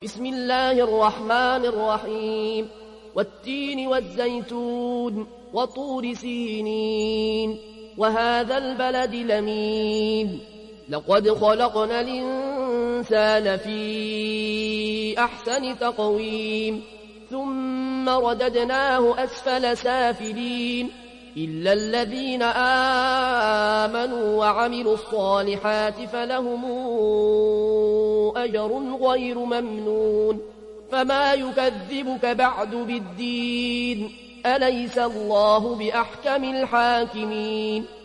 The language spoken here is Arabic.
بسم الله الرحمن الرحيم والتين والزيتون وطور سينين وهذا البلد الأمين لقد خلقنا الإنسان في أحسن تقويم ثم رددناه أسفل سافلين إلا الذين آمنوا وعملوا الصالحات فلهم أجر غير ممنون فما يكذبك بعد بالدين أليس الله بأحكم الحاكمين